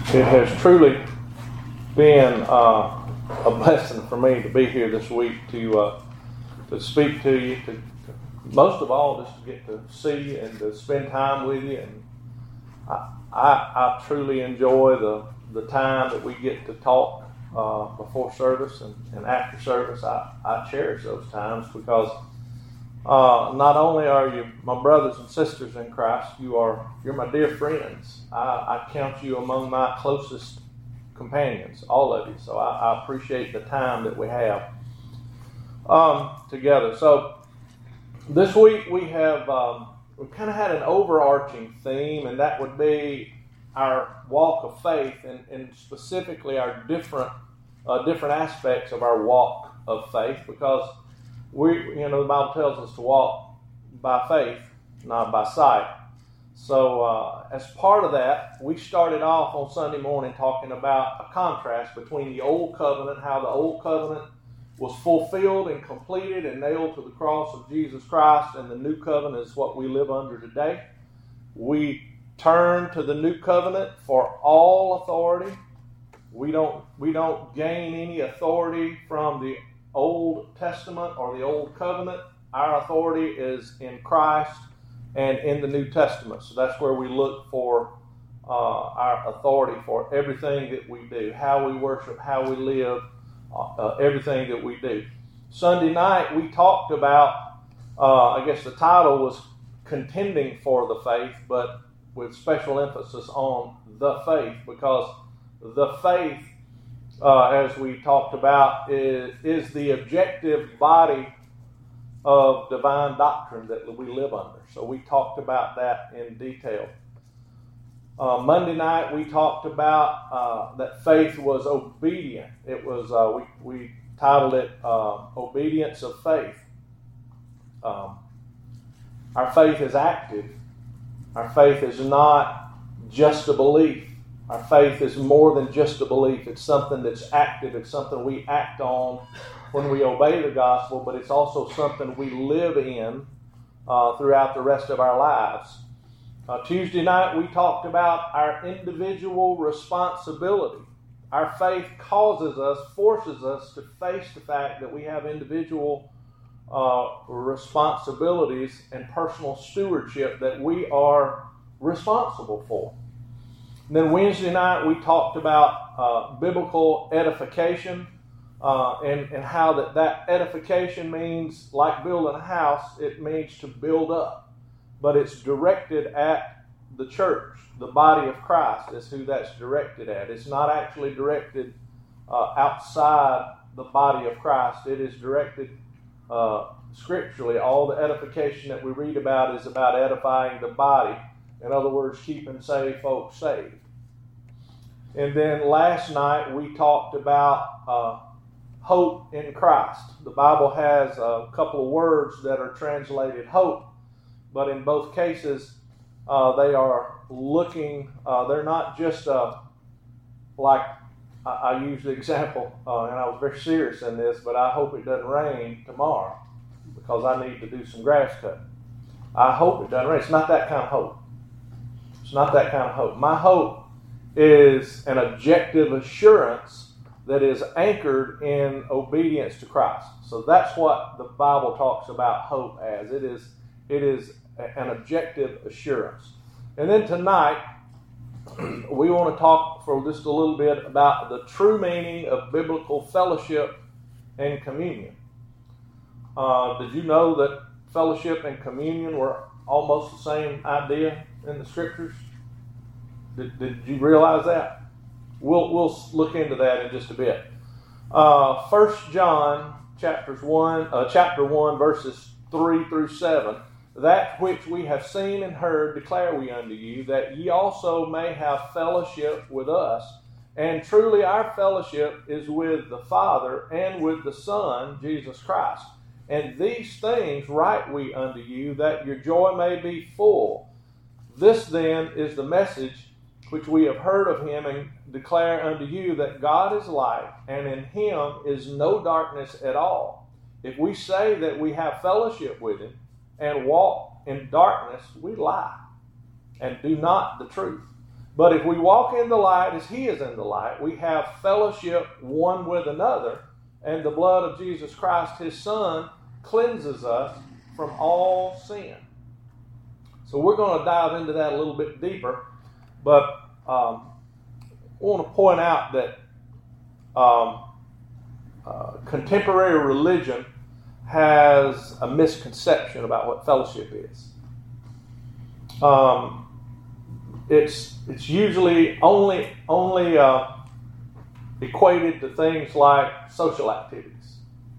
It has truly been a blessing for me to be here this week to speak to you, most of all just to get to see you and to spend time with you. And I truly enjoy the time that we get to talk before service and after service. I cherish those times because not only are you my brothers and sisters in Christ, you're my dear friends. I count you among my closest companions, all of you. So I appreciate the time that we have together. So this week we've kind of had an overarching theme, and that would be our walk of faith, and specifically our different aspects of our walk of faith, because the Bible tells us to walk by faith, not by sight. So as part of that, we started off on Sunday morning talking about a contrast between the Old Covenant, how the Old Covenant was fulfilled and completed and nailed to the cross of Jesus Christ, and the New Covenant is what we live under today. We turn to the New Covenant for all authority. We don't gain any authority from the Old Testament or the Old Covenant. Our authority is in Christ and in the New Testament. So that's where we look for our authority for everything that we do, how we worship, how we live, everything that we do. Sunday night we talked about, I guess the title was Contending for the Faith, but with special emphasis on the faith, because the faith, as we talked about, is the objective body of divine doctrine that we live under. So we talked about that in detail. Monday night we talked about that faith was obedient. It was we titled it Obedience of Faith. Our faith is active. Our faith is not just a belief. Our faith is more than just a belief. It's something that's active. It's something we act on when we obey the gospel, but it's also something we live in throughout the rest of our lives. Tuesday night we talked about our individual responsibility. Our faith forces us to face the fact that we have individual responsibilities and personal stewardship that we are responsible for. And then Wednesday night we talked about biblical edification and how that edification means, like building a house, it means to build up. But it's directed at the church. The body of Christ is who that's directed at. It's not actually directed outside the body of Christ. It is directed scripturally. All the edification that we read about is about edifying the body. In other words, keeping saved folks saved. And then last night we talked about hope in Christ. The Bible has a couple of words that are translated hope, but in both cases they are looking, they're not just like I used the example, and I was very serious in this, but I hope it doesn't rain tomorrow because I need to do some grass cutting. I hope it doesn't rain. It's not that kind of hope. It's not that kind of hope. My hope is an objective assurance that is anchored in obedience to Christ. So that's what the Bible talks about hope as. It is an objective assurance. And then tonight, we want to talk for just a little bit about the true meaning of biblical fellowship and communion. Did you know that fellowship and communion were almost the same idea in the Scriptures? Did you realize that? We'll look into that in just a bit. 1 John chapter 1, verses 3 through 7. That which we have seen and heard declare we unto you, that ye also may have fellowship with us. And truly our fellowship is with the Father and with the Son, Jesus Christ. And these things write we unto you, that your joy may be full. This then is the message which we have heard of him, and declare unto you, that God is light, and in him is no darkness at all. If we say that we have fellowship with him and walk in darkness, we lie and do not the truth. But if we walk in the light as he is in the light, we have fellowship one with another, and the blood of Jesus Christ, his Son, cleanses us from all sin. So we're going to dive into that a little bit deeper, but I want to point out that contemporary religion has a misconception about what fellowship is. It's usually only equated to things like social activities,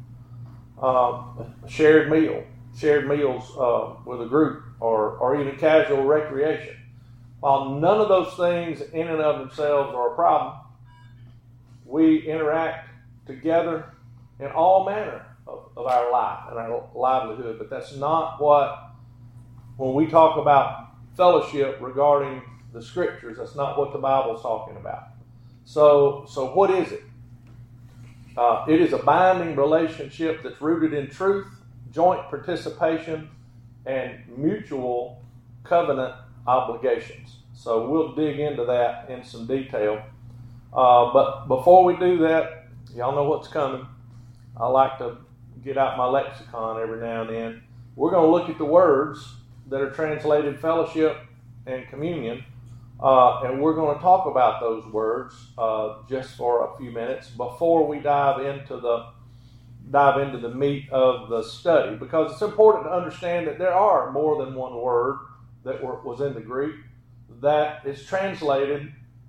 shared meals with a group, or even casual recreation. While none of those things in and of themselves are a problem, we interact together in all manner of our life and our livelihood. But that's not when we talk about fellowship regarding the Scriptures, that's not what the Bible's talking about. So what is it? It is a binding relationship that's rooted in truth, joint participation, and mutual covenant obligations. So we'll dig into that in some detail. But before we do that, y'all know what's coming. I like to get out my lexicon every now and then. We're going to look at the words that are translated fellowship and communion, and we're going to talk about those words just for a few minutes before we dive into the meat of the study, because it's important to understand that there are more than one word that was in the Greek that is translated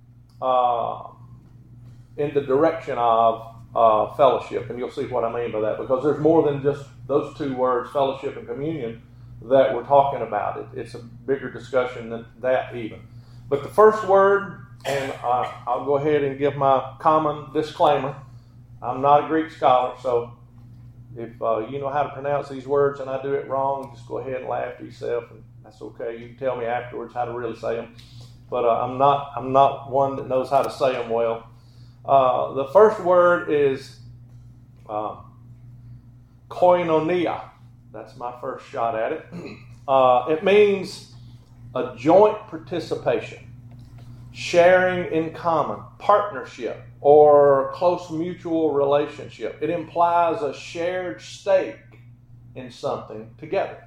in the direction of fellowship, and you'll see what I mean by that, because there's more than just those two words, fellowship and communion, that we're talking about. It's a bigger discussion than that even. But the first word, and I'll go ahead and give my common disclaimer. I'm not a Greek scholar, so if you know how to pronounce these words and I do it wrong, just go ahead and laugh to yourself, and that's okay. You can tell me afterwards how to really say them. But I'm not one that knows how to say them well. The first word is koinonia. That's my first shot at it. It means a joint participation, sharing in common, partnership, or close mutual relationship. It implies a shared stake in something together.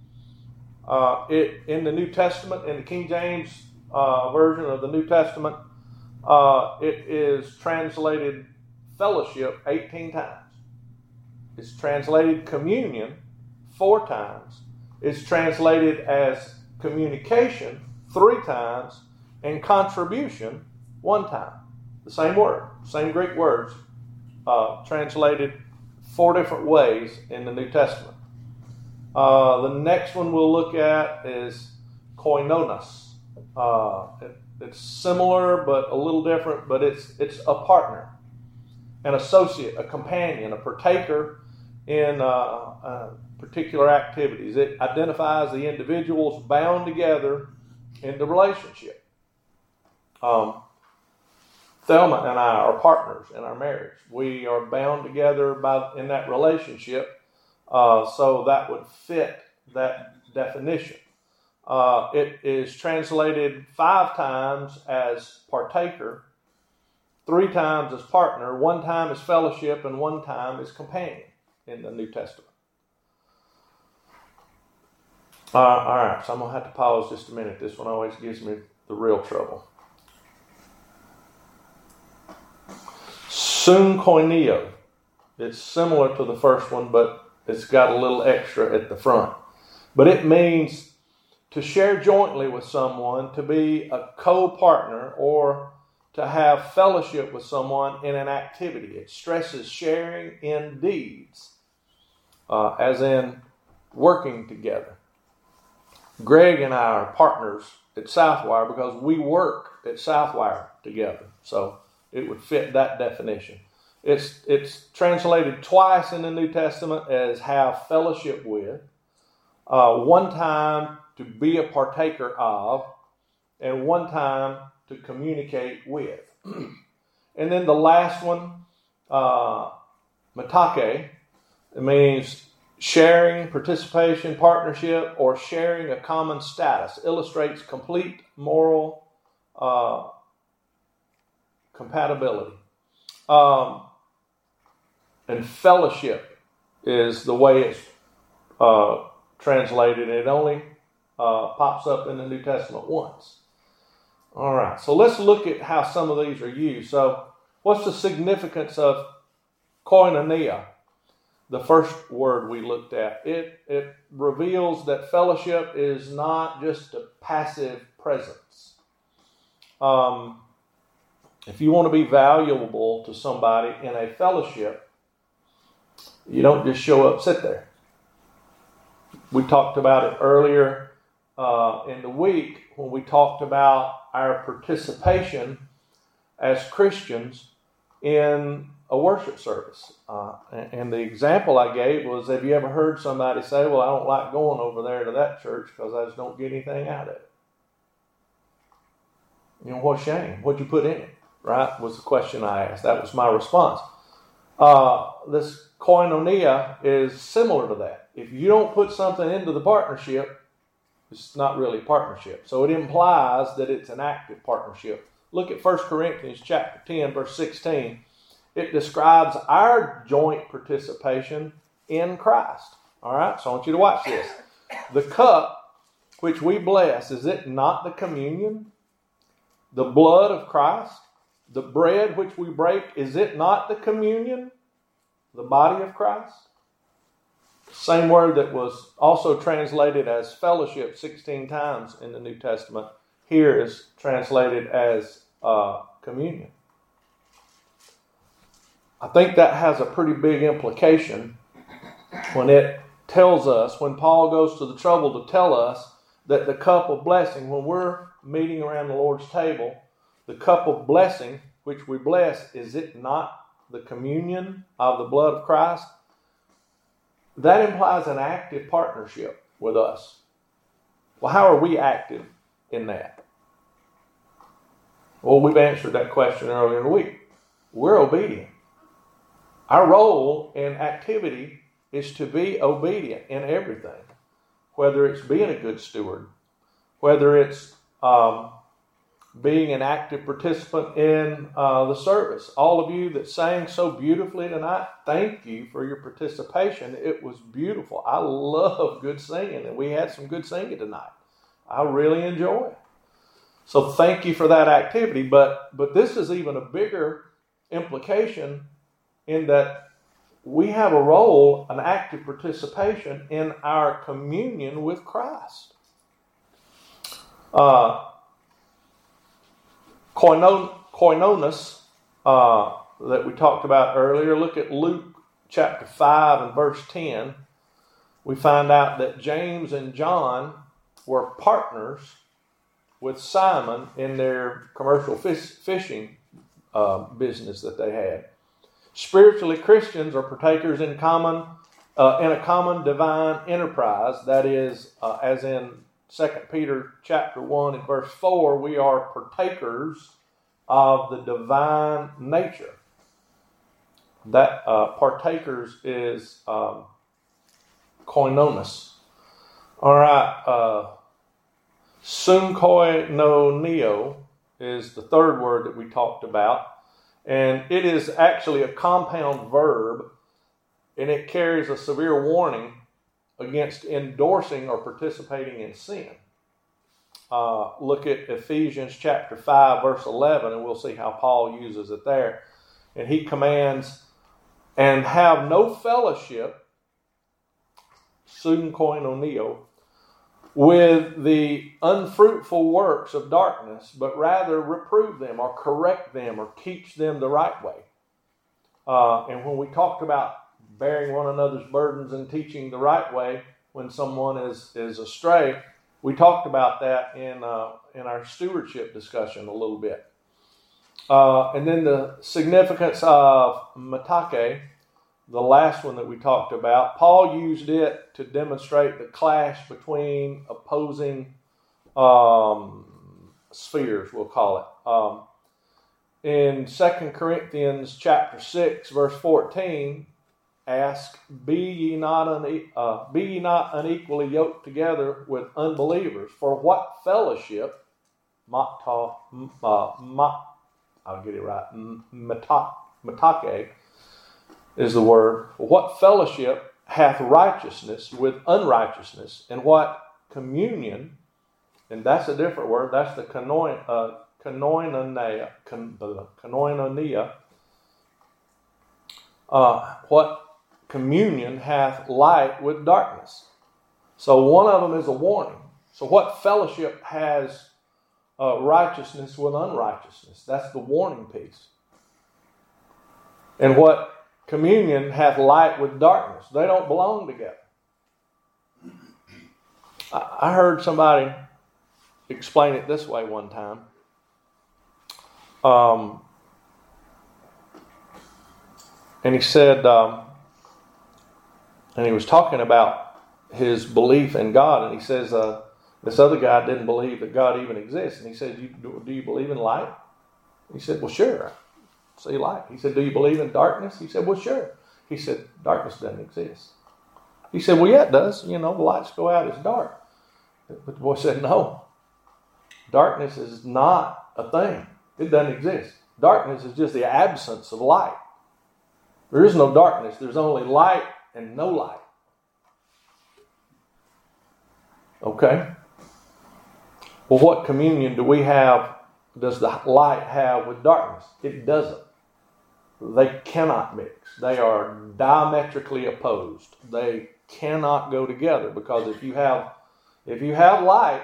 In the New Testament, in the King James version of the New Testament, it is translated fellowship 18 times. It's translated communion 4 times. It's translated as communication 3 times, and contribution 1 time. The same word, same Greek words, translated 4 different ways in the New Testament. The next one we'll look at is koinonos. It's similar but a little different, but it's a partner, an associate, a companion, a partaker in particular activities. It identifies the individuals bound together in the relationship. Thelma and I are partners in our marriage. We are bound together in that relationship, so that would fit that definition. It is translated 5 times as partaker, 3 times as partner, 1 time as fellowship, and 1 time as companion in the New Testament. All right, so I'm going to have to pause just a minute. This one always gives me the real trouble. Synkoinio. It's similar to the first one, but it's got a little extra at the front. But it means to share jointly with someone, to be a co-partner, or to have fellowship with someone in an activity. It stresses sharing in deeds, as in working together. Greg and I are partners at Southwire because we work at Southwire together. So it would fit that definition. It's translated twice in the New Testament as have fellowship with, 1 time to be a partaker of, and 1 time to communicate with. And then the last one, metake, it means sharing, participation, partnership, or sharing a common status. Illustrates complete moral compatibility. And fellowship is the way it's translated. It only pops up in the New Testament once. All right, so let's look at how some of these are used. So what's the significance of koinonia? The first word we looked at. It reveals that fellowship is not just a passive presence. If you want to be valuable to somebody in a fellowship, you don't just show up, sit there. We talked about it earlier in the week when we talked about our participation as Christians in a worship service. And the example I gave was, have you ever heard somebody say, well, I don't like going over there to that church because I just don't get anything out of it? You know, what a shame. What'd you put in it? Right? Was the question I asked. That was my response. This koinonia is similar to that. If you don't put something into the partnership, it's not really a partnership. So it implies that it's an active partnership. Look at 1 Corinthians chapter 10, verse 16. It describes our joint participation in Christ. All right, so I want you to watch this. The cup which we bless, is it not the communion? The blood of Christ? The bread which we break, is it not the communion? The body of Christ? Same word that was also translated as fellowship 16 times in the New Testament, here is translated as communion. I think that has a pretty big implication when it tells us, when Paul goes to the trouble to tell us that the cup of blessing, when we're meeting around the Lord's table, the cup of blessing which we bless, is it not the communion of the blood of Christ? That implies an active partnership with us. Well, how are we active in that? Well, we've answered that question earlier in the week. We're obedient. Our role in activity is to be obedient in everything, whether it's being a good steward, whether it's being an active participant in the service. All of you that sang so beautifully tonight, thank you for your participation. It was beautiful. I love good singing, and we had some good singing tonight. I really enjoy it. So thank you for that activity. But this is even a bigger implication in that we have a role, an active participation in our communion with Christ. Koinonos that we talked about earlier. Look at Luke chapter 5 and verse 10. We find out that James and John were partners with Simon in their commercial fishing business that they had. Spiritually, Christians are partakers in a common divine enterprise. That is, as in 2 Peter chapter 1 and verse 4, we are partakers of the divine nature. That partakers is koinonos. All right, synkoinonio is the third word that we talked about. And it is actually a compound verb, and it carries a severe warning against endorsing or participating in sin. Look at Ephesians chapter 5, verse 11, and we'll see how Paul uses it there. And he commands, and have no fellowship, synkoinonio, with the unfruitful works of darkness, but rather reprove them or correct them or teach them the right way. And when we talked about bearing one another's burdens and teaching the right way when someone is astray, we talked about that in our stewardship discussion a little bit. And then the significance of metake, the last one that we talked about, Paul used it to demonstrate the clash between opposing spheres, we'll call it. In 2 Corinthians chapter 6, verse 14, ask, be ye not unequally yoked together with unbelievers? For what fellowship I'll get it right. Matake is the word. What fellowship hath righteousness with unrighteousness, and what communion, and that's a different word, that's the koinonia. What communion hath light with darkness? So one of them is a warning. So what fellowship has righteousness with unrighteousness? That's the warning piece. And what communion hath light with darkness? They don't belong together. I heard somebody explain it this way one time. And he said, and he was talking about his belief in God, and he says, this other guy didn't believe that God even exists. And he said, do you believe in light? He said, well, sure. See light. He said, do you believe in darkness? He said, well, sure. He said, darkness doesn't exist. He said, well, yeah, it does. The lights go out, it's dark. But the boy said, no. Darkness is not a thing. It doesn't exist. Darkness is just the absence of light. There is no darkness. There's only light and no light. Okay? Well, what communion does the light have with darkness? It doesn't. They cannot mix. They are diametrically opposed. They cannot go together, because if you have light,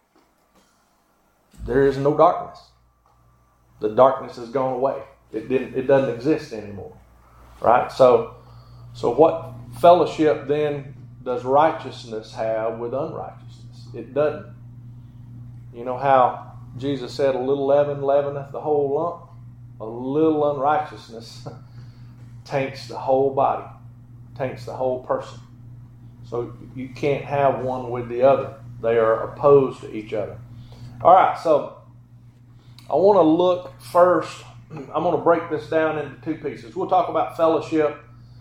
there is no darkness. The darkness has gone away. It doesn't exist anymore. Right? So what fellowship then does righteousness have with unrighteousness? It doesn't. You know how Jesus said, a little leaven leaveneth the whole lump? A little unrighteousness taints the whole body, taints the whole person. So you can't have one with the other. They are opposed to each other. All right, so I want to look first. I'm going to break this down into two pieces. We'll talk about fellowship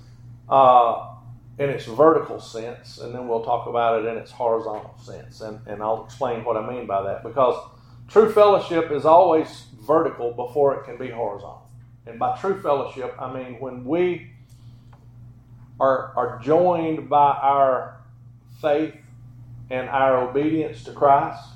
in its vertical sense, and then we'll talk about it in its horizontal sense. And I'll explain what I mean by that, because true fellowship is always vertical before it can be horizontal. And by true fellowship, I mean when we are joined by our faith and our obedience to Christ,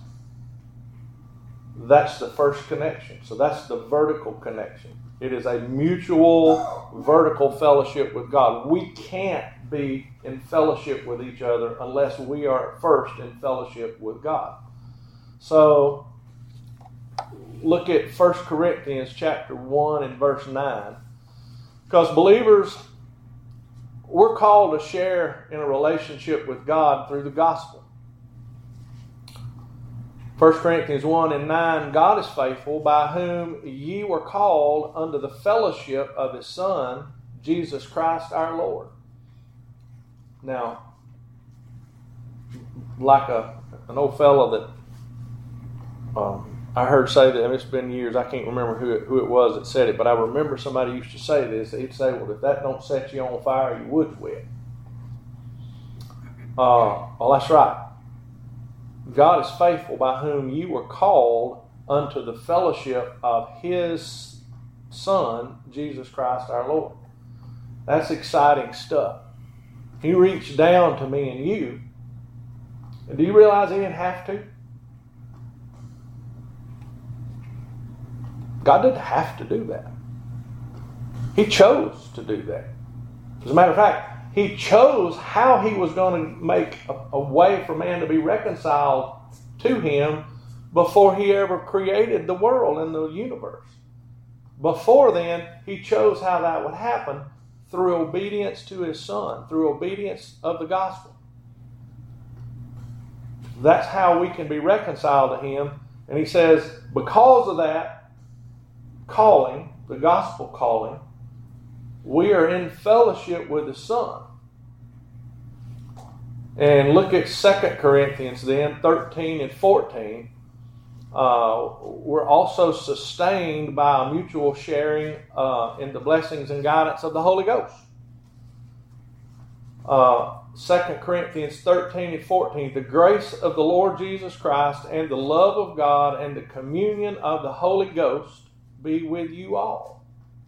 that's the first connection. So that's the vertical connection. It is a mutual vertical fellowship with God. We can't be in fellowship with each other unless we are first in fellowship with God. So look at 1 Corinthians chapter 1 and verse 9. Because believers, we're called to share in a relationship with God through the gospel. 1 Corinthians 1 and 9, God is faithful, by whom ye were called unto the fellowship of His Son, Jesus Christ our Lord. Now, like an old fellow that I heard say that, and it's been years, I can't remember who it was that said it, but I remember somebody used to say this. He'd say, well, if that don't set you on fire, your wood's wet. Well, that's right. God is faithful, by whom you were called unto the fellowship of His Son, Jesus Christ our Lord. That's exciting stuff. He reached down to me and you. And do you realize He didn't have to? God didn't have to do that. He chose to do that. As a matter of fact, He chose how He was going to make a way for man to be reconciled to Him before He ever created the world and the universe. Before then, He chose how that would happen through obedience to His Son, through obedience of the gospel. That's how we can be reconciled to Him. And He says, because of that calling, the gospel calling, we are in fellowship with the Son. And look at 2 Corinthians then, 13 and 14. We're also sustained by a mutual sharing in the blessings and guidance of the Holy Ghost. 2 Corinthians 13 and 14, the grace of the Lord Jesus Christ and the love of God and the communion of the Holy Ghost be with you all.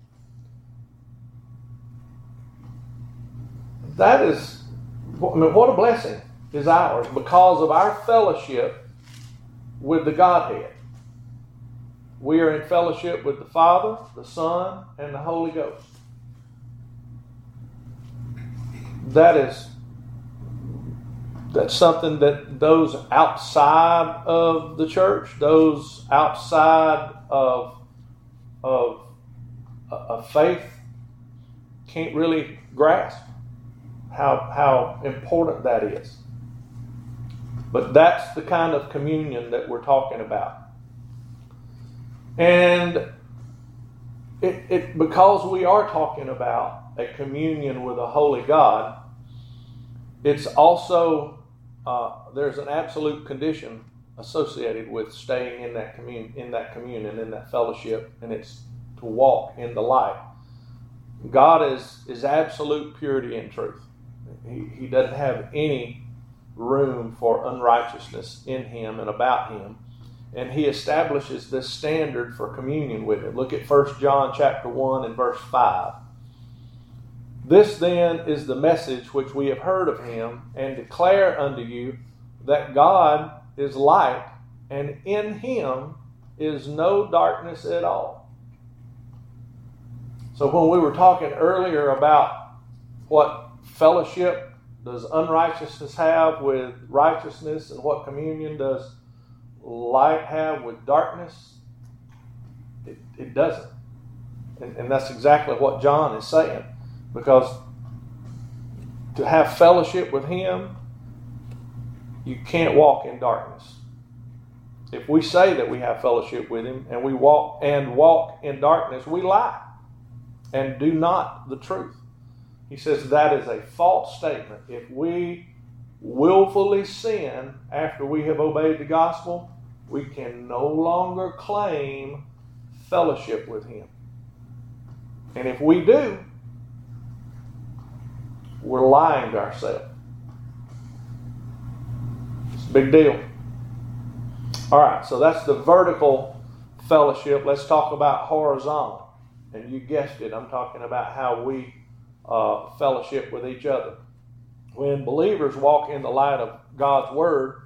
That is, what a blessing is ours because of our fellowship with the Godhead. We are in fellowship with the Father, the Son, and the Holy Ghost. That's something that those outside of the church, those outside of faith, can't really grasp how important that is. But that's the kind of communion that we're talking about. And it because we are talking about a communion with a holy God, it's also there's an absolute condition associated with staying in that communion, in that fellowship, and it's to walk in the light. God is absolute purity and truth. He doesn't have any room for unrighteousness in him and about him. And he establishes this standard for communion with him. Look at 1 John chapter 1 and verse 5. This then is the message which we have heard of him and declare unto you, that God is light, and in him is no darkness at all. So when we were talking earlier about what fellowship does unrighteousness have with righteousness and what communion does light have with darkness, it doesn't. And that's exactly what John is saying. Because to have fellowship with him, you can't walk in darkness. If we say that we have fellowship with him and we walk in darkness, we lie and do not the truth. He says that is a false statement. If we willfully sin after we have obeyed the gospel, we can no longer claim fellowship with him. And if we do, we're lying to ourselves. It's a big deal. All right, so that's the vertical fellowship. Let's talk about horizontal. And you guessed it, I'm talking about how we fellowship with each other. When believers walk in the light of God's Word,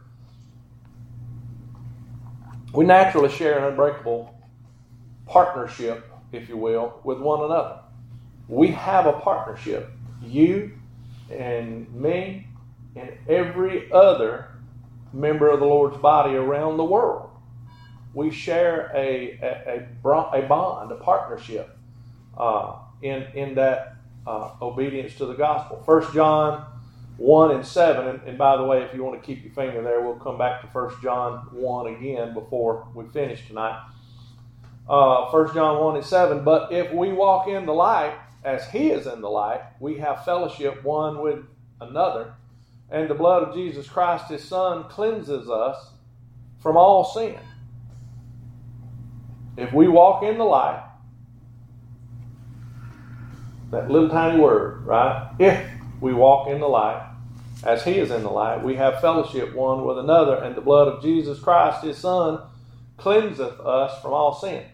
we naturally share an unbreakable partnership, if you will, with one another. We have a partnership. You and me and every other member of the Lord's body around the world. We share a bond, a partnership in that obedience to the gospel. 1 John 1 and 7, and by the way, if you want to keep your finger there, we'll come back to 1 John 1 again before we finish tonight. 1 John 1 and 7, but if we walk in the light, as he is in the light, we have fellowship one with another, and the blood of Jesus Christ, his Son, cleanses us from all sin. If we walk in the light, that little tiny word, right? If we walk in the light, as he is in the light, we have fellowship one with another, and the blood of Jesus Christ, his Son, cleanseth us from all sin.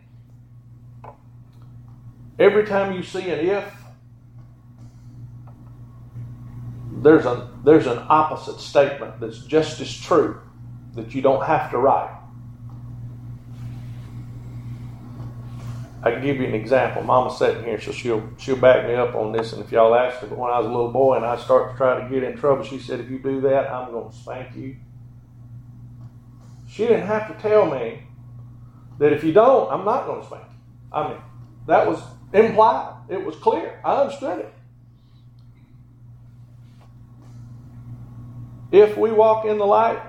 Every time you see an if, there's an opposite statement that's just as true that you don't have to write. I can give you an example. Mama's sitting here, so she'll back me up on this. And if y'all asked her, but when I was a little boy and I started to try to get in trouble, she said, if you do that, I'm going to spank you. She didn't have to tell me that if you don't, I'm not going to spank you. I mean, that was implied. It was clear. I understood it. If we walk in the light,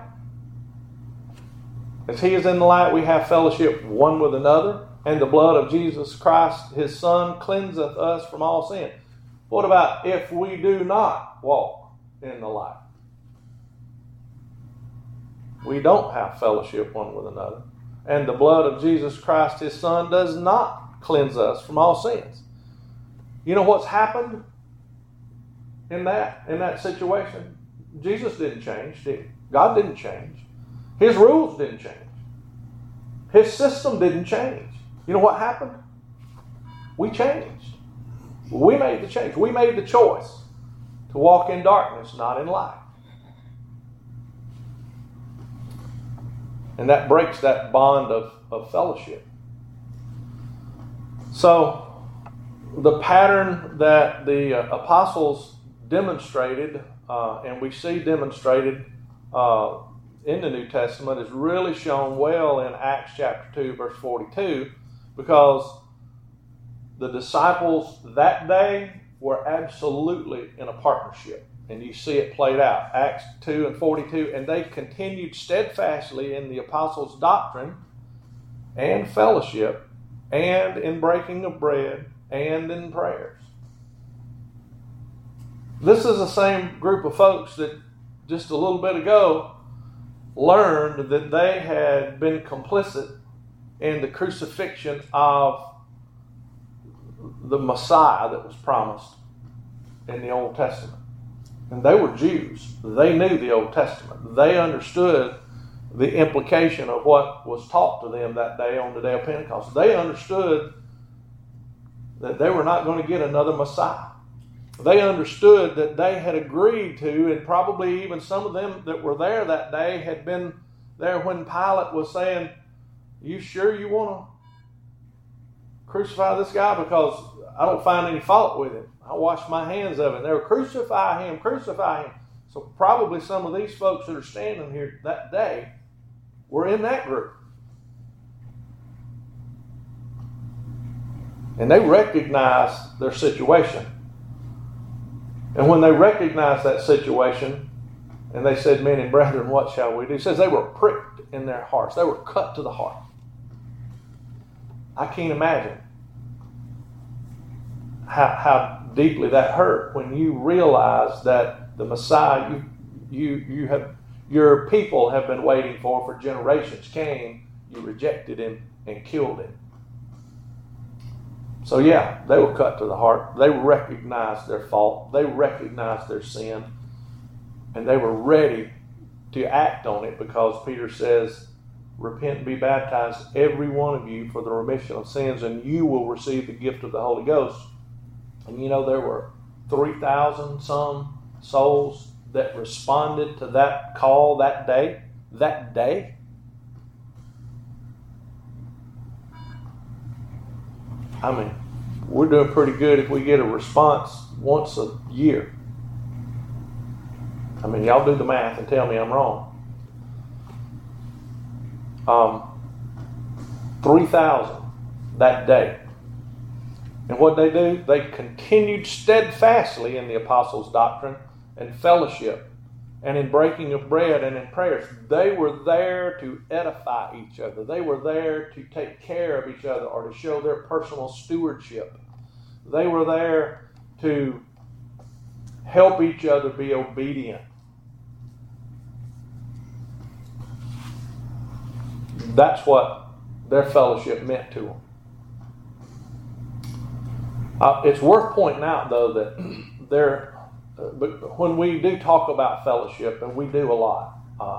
as he is in the light, we have fellowship one with another, and the blood of Jesus Christ, his Son, cleanseth us from all sin. What about if we do not walk in the light? We don't have fellowship one with another, and the blood of Jesus Christ, his Son, does not cleanse us from all sins. You know what's happened in that situation? Jesus didn't change, did he? God didn't change. His rules didn't change. His system didn't change. You know what happened? We changed. We made the change. We made the choice to walk in darkness, not in light. And that breaks that bond of fellowship. So, the pattern that the apostles demonstrated, and we see demonstrated in the New Testament, is really shown well in Acts chapter 2, verse 42, because the disciples that day were absolutely in a partnership. And you see it played out. Acts 2 and 42. And they continued steadfastly in the apostles' doctrine and fellowship and in breaking of bread and in prayers. This is the same group of folks that just a little bit ago learned that they had been complicit in the crucifixion of the Messiah that was promised in the Old Testament. And they were Jews. They knew the Old Testament. They understood the implication of what was taught to them that day on the day of Pentecost. They understood that they were not going to get another Messiah. They understood that they had agreed to, and probably even some of them that were there that day had been there when Pilate was saying, "You sure you want to crucify this guy? Because I don't find any fault with him. I washed my hands of it." And they were, "Crucify him, crucify him." So probably some of these folks that are standing here that day were in that group. And they recognized their situation. And when they recognized that situation, and they said, "Men and brethren, what shall we do?" It says they were pricked in their hearts. They were cut to the heart. I can't imagine how deeply that hurt when you realize that the Messiah your people have been waiting for generations came, you rejected him and killed him. So yeah, they were cut to the heart. They recognized their fault. They recognized their sin. And they were ready to act on it, because Peter says, "Repent and be baptized, every one of you, for the remission of sins, and you will receive the gift of the Holy Ghost." And you know, there were 3,000 some souls that responded to that call that day. That day. I mean, we're doing pretty good if we get a response once a year. I mean, y'all do the math and tell me I'm wrong. 3,000 that day. And what they do? They continued steadfastly in the apostles' doctrine and fellowship and in breaking of bread and in prayers. They were there to edify each other. They were there to take care of each other or to show their personal stewardship. They were there to help each other be obedient. That's what their fellowship meant to them. It's worth pointing out, though, that when we do talk about fellowship, and we do a lot,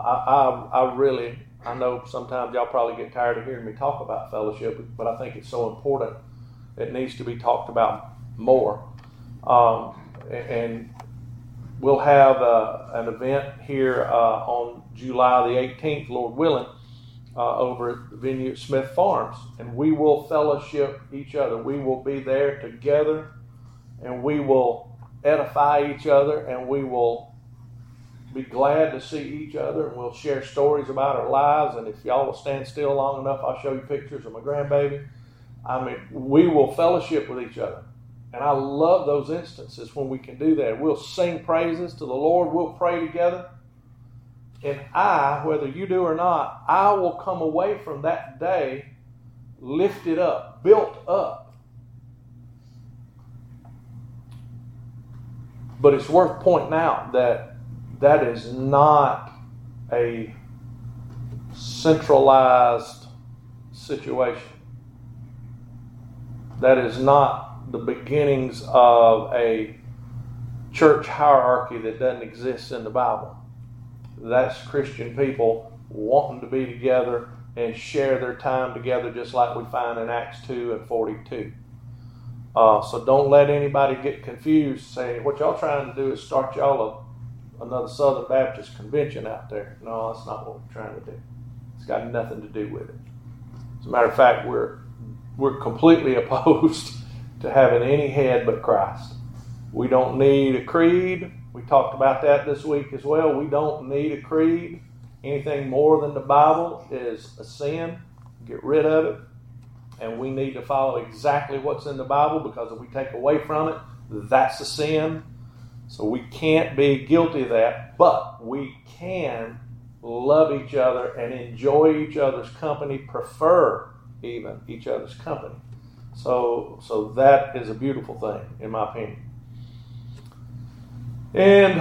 I know sometimes y'all probably get tired of hearing me talk about fellowship, but I think it's so important. It needs to be talked about more. And we'll have an event here on July the 18th, Lord willing, over at the venue at Smith Farms, and we will fellowship each other. We will be there together, and we will edify each other, and we will be glad to see each other, and we'll share stories about our lives. And if y'all will stand still long enough, I'll show you pictures of my grandbaby. I mean, we will fellowship with each other, and I love those instances when we can do that. We'll sing praises to the Lord. We'll pray together. And whether you do or not, I will come away from that day lifted up, built up. But it's worth pointing out that that is not a centralized situation. That is not the beginnings of a church hierarchy that doesn't exist in the Bible. That's Christian people wanting to be together and share their time together, just like we find in Acts 2 and 42. So don't let anybody get confused saying, what y'all trying to do is start y'all another Southern Baptist convention out there. No, that's not what we're trying to do. It's got nothing to do with it. As a matter of fact, we're completely opposed to having any head but Christ. We don't need a creed. We talked about that this week as well. We don't need a creed. Anything more than the Bible is a sin. Get rid of it. And we need to follow exactly what's in the Bible, because if we take away from it, that's a sin. So we can't be guilty of that, but we can love each other and enjoy each other's company, prefer even each other's company. So that is a beautiful thing, in my opinion. And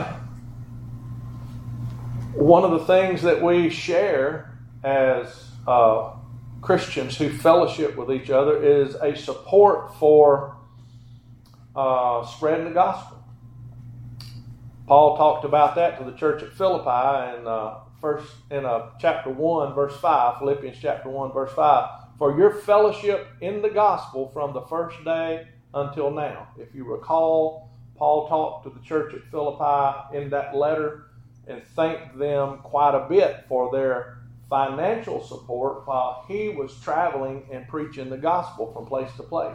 one of the things that we share as Christians who fellowship with each other is a support for spreading the gospel. Paul talked about that to the church at Philippi in chapter 1, verse 5, Philippians chapter 1, verse 5. For your fellowship in the gospel from the first day until now. If you recall, Paul talked to the church at Philippi in that letter and thanked them quite a bit for their financial support while he was traveling and preaching the gospel from place to place.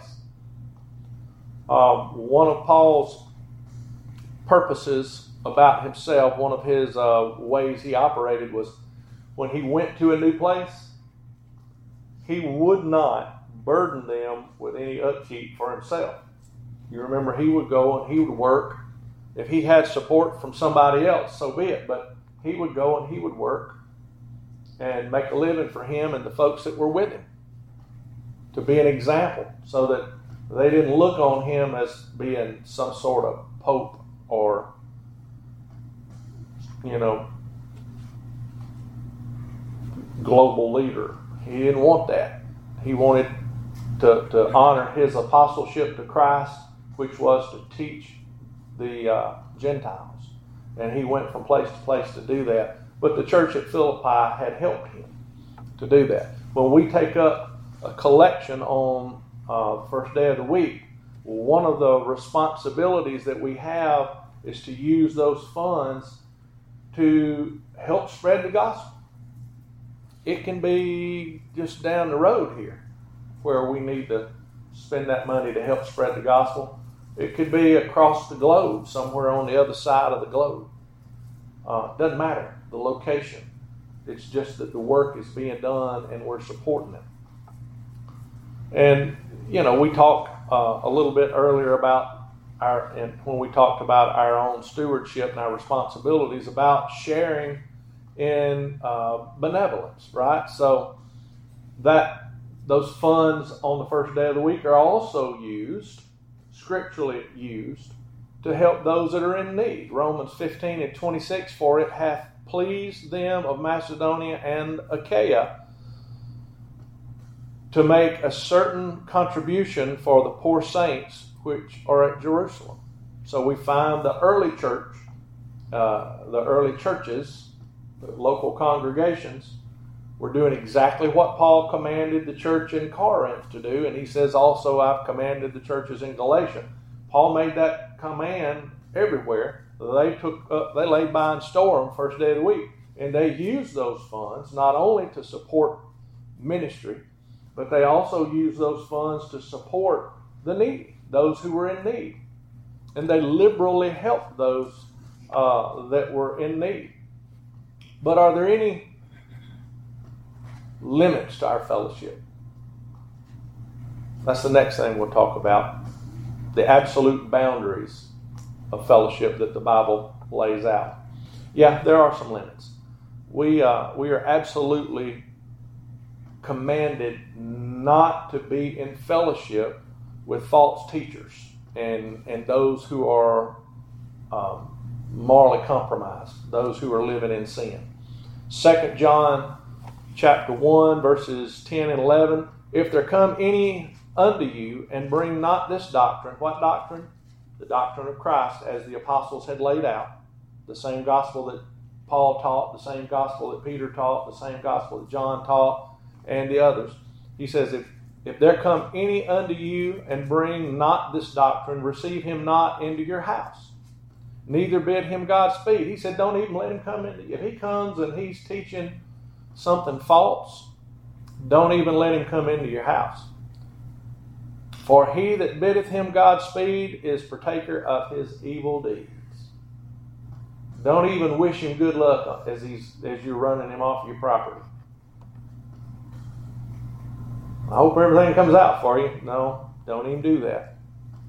One of Paul's purposes about himself, one of his ways he operated was when he went to a new place, he would not burden them with any upkeep for himself. You remember, he would go and he would work. If he had support from somebody else, so be it. But he would go and he would work and make a living for him and the folks that were with him, to be an example, so that they didn't look on him as being some sort of pope or, global leader. He didn't want that. He wanted to honor his apostleship to Christ, which was to teach the Gentiles. And he went from place to place to do that. But the church at Philippi had helped him to do that. When we take up a collection on the first day of the week, one of the responsibilities that we have is to use those funds to help spread the gospel. It can be just down the road here where we need to spend that money to help spread the gospel. It could be across the globe, somewhere on the other side of the globe. It doesn't matter the location. It's just that the work is being done and we're supporting it. And, we talked a little bit earlier about when we talked about our own stewardship and our responsibilities about sharing in benevolence, right? So those funds on the first day of the week are also used, scripturally used, to help those that are in need. Romans 15 and 26, for it hath pleased them of Macedonia and Achaia to make a certain contribution for the poor saints which are at Jerusalem. So we find the early church, the early churches, the local congregations, were doing exactly what Paul commanded the church in Corinth to do, and he says also, I've commanded the churches in Galatia. Paul made that command everywhere. They laid by and store them first day of the week, and they used those funds not only to support ministry, but they also used those funds to support the needy, those who were in need, and they liberally helped those that were in need. But are there any limits to our fellowship? That's the next thing we'll talk about. The absolute boundaries of fellowship that the Bible lays out. Yeah, there are some limits. We are absolutely commanded not to be in fellowship with false teachers and those who are morally compromised, those who are living in sin. 2 John chapter 1, verses 10 and 11. If there come any unto you and bring not this doctrine, what doctrine? the doctrine of Christ as the apostles had laid out, the same gospel that Paul taught, the same gospel that Peter taught, the same gospel that John taught, and the others. He says, if there come any unto you and bring not this doctrine, receive him not into your house, neither bid him Godspeed. He said, don't even let him come in. If he comes and he's teaching something false, don't even let him come into your house. For he that biddeth him Godspeed is partaker of his evil deeds. Don't even wish him good luck as you're running him off your property. I hope everything comes out for you. No, don't even do that.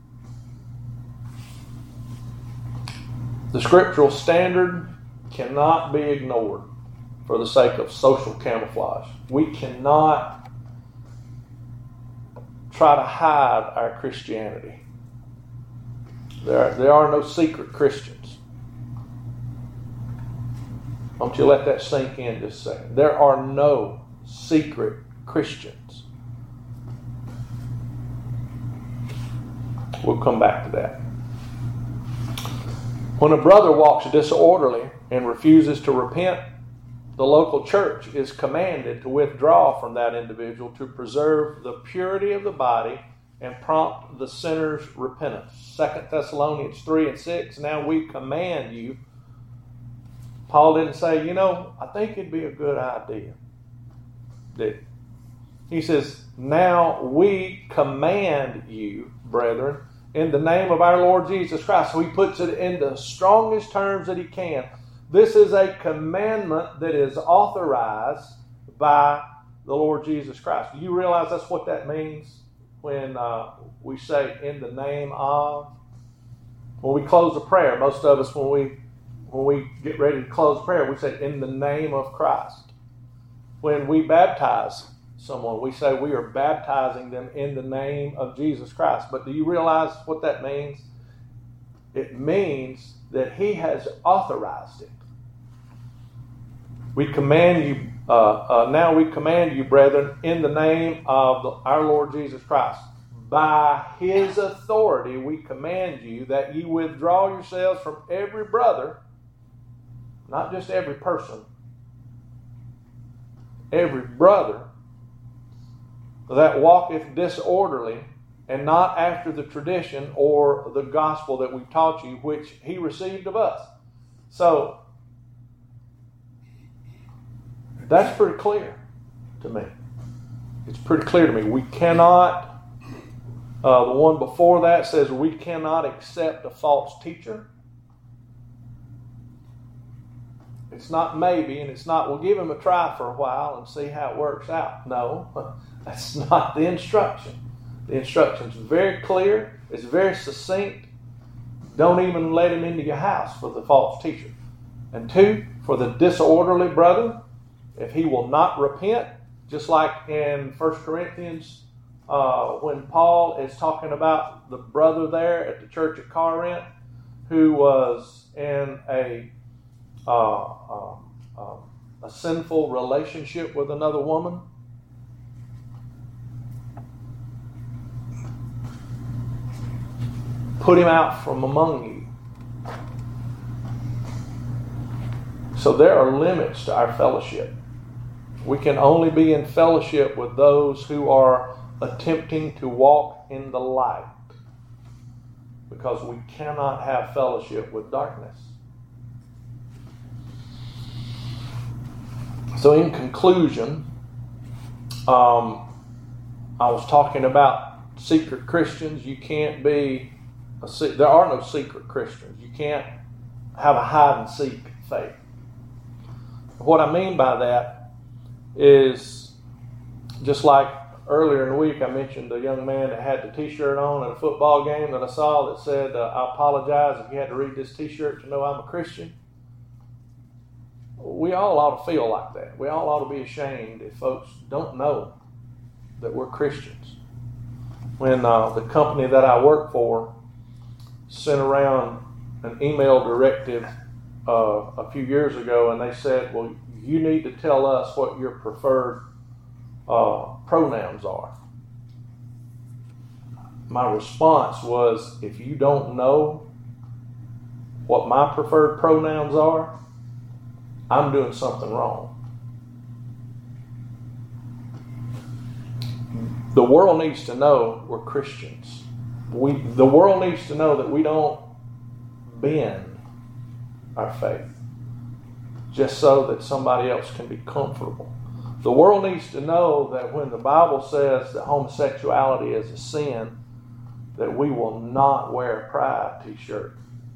The scriptural standard cannot be ignored for the sake of social camouflage. We cannot try to hide our Christianity. There are no secret Christians. Don't you let that sink in just a second. There are no secret Christians. We'll come back to that. When a brother walks disorderly and refuses to repent, the local church is commanded to withdraw from that individual to preserve the purity of the body and prompt the sinner's repentance. 2 Thessalonians 3 and 6, now we command you. Paul didn't say, I think it'd be a good idea. He says, now we command you, brethren, in the name of our Lord Jesus Christ. So he puts it in the strongest terms that he can. This is a commandment that is authorized by the Lord Jesus Christ. Do you realize that's what that means when we say in the name of? When we close a prayer, most of us, when we get ready to close prayer, we say in the name of Christ. When we baptize someone, we say we are baptizing them in the name of Jesus Christ. But do you realize what that means? It means that he has authorized it. We command you, now we command you, brethren, in the name of our Lord Jesus Christ. By his authority, we command you that you withdraw yourselves from every brother, not just every person, every brother that walketh disorderly and not after the tradition or the gospel that we've taught you, which he received of us. So, that's pretty clear to me. It's pretty clear to me. We cannot, the one before that says we cannot accept a false teacher. It's not maybe, and it's not, we'll give him a try for a while and see how it works out. No, that's not the instruction. The instruction's very clear. It's very succinct. Don't even let him into your house for the false teacher. And 2, for the disorderly brother, if he will not repent, just like in 1 Corinthians, when Paul is talking about the brother there at the church at Corinth who was in a sinful relationship with another woman. Put him out from among you. So there are limits to our fellowship. We can only be in fellowship with those who are attempting to walk in the light, because we cannot have fellowship with darkness. So in conclusion, I was talking about secret Christians. You can't be, there are no secret Christians. You can't have a hide and seek faith. What I mean by that is, just like earlier in the week I mentioned the young man that had the t-shirt on at a football game that I saw that said, I apologize if you had to read this t-shirt to know I'm a Christian. We all ought to feel like that. We all ought to be ashamed if folks don't know that we're Christians. When the company that I work for sent around an email directive a few years ago, and they said, well, you need to tell us what your preferred pronouns are. my response was, if you don't know what my preferred pronouns are, I'm doing something wrong. The world needs to know we're Christians. The world needs to know that we don't bend our faith just so that somebody else can be comfortable. The world needs to know that when the Bible says that homosexuality is a sin, that we will not wear a pride t-shirt.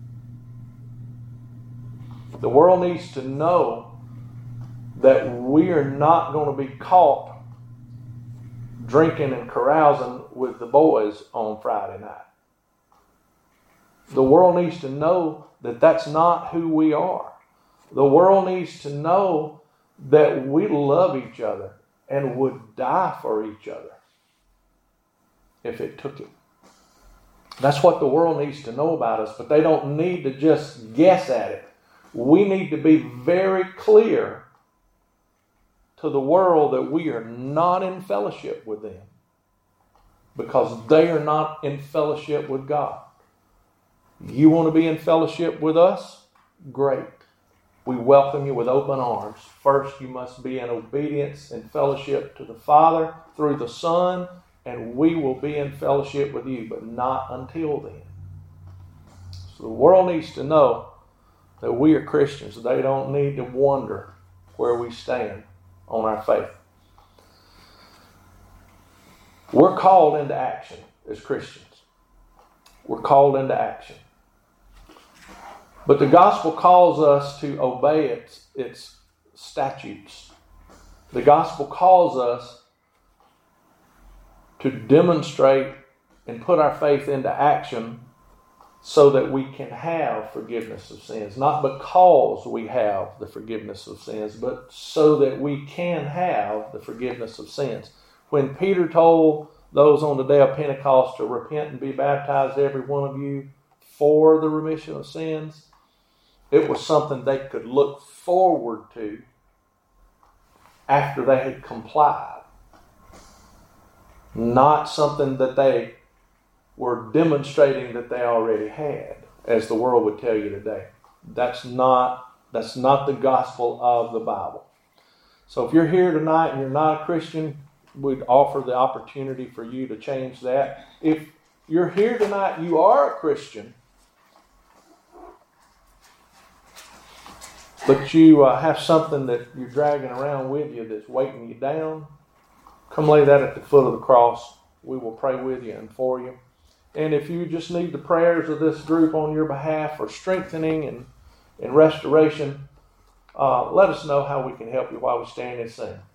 The world needs to know that we are not going to be caught drinking and carousing with the boys on Friday night. The world needs to know that that's not who we are. The world needs to know that we love each other and would die for each other if it took it. That's what the world needs to know about us, but they don't need to just guess at it. We need to be very clear to the world that we are not in fellowship with them because they are not in fellowship with God. You want to be in fellowship with us? Great. We welcome you with open arms. First, you must be in obedience and fellowship to the Father through the Son, and we will be in fellowship with you, but not until then. So the world needs to know that we are Christians. They don't need to wonder where we stand on our faith. We're called into action as Christians. We're called into action. But the gospel calls us to obey its statutes. The gospel calls us to demonstrate and put our faith into action so that we can have forgiveness of sins. Not because we have the forgiveness of sins, but so that we can have the forgiveness of sins. When Peter told those on the day of Pentecost to repent and be baptized, every one of you, for the remission of sins, it was something they could look forward to after they had complied. Not something that they were demonstrating that they already had, as the world would tell you today. That's not the gospel of the Bible. So if you're here tonight and you're not a Christian, we'd offer the opportunity for you to change that. If you're here tonight and you are a Christian, but you have something that you're dragging around with you that's weighting you down, come lay that at the foot of the cross. We will pray with you and for you. And if you just need the prayers of this group on your behalf for strengthening and restoration, let us know how we can help you while we stand and sing.